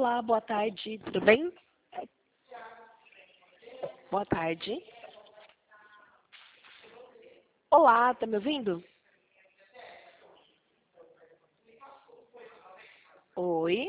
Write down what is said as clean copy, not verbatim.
Olá, boa tarde, tudo bem? Boa tarde. Olá, tá me ouvindo? Oi.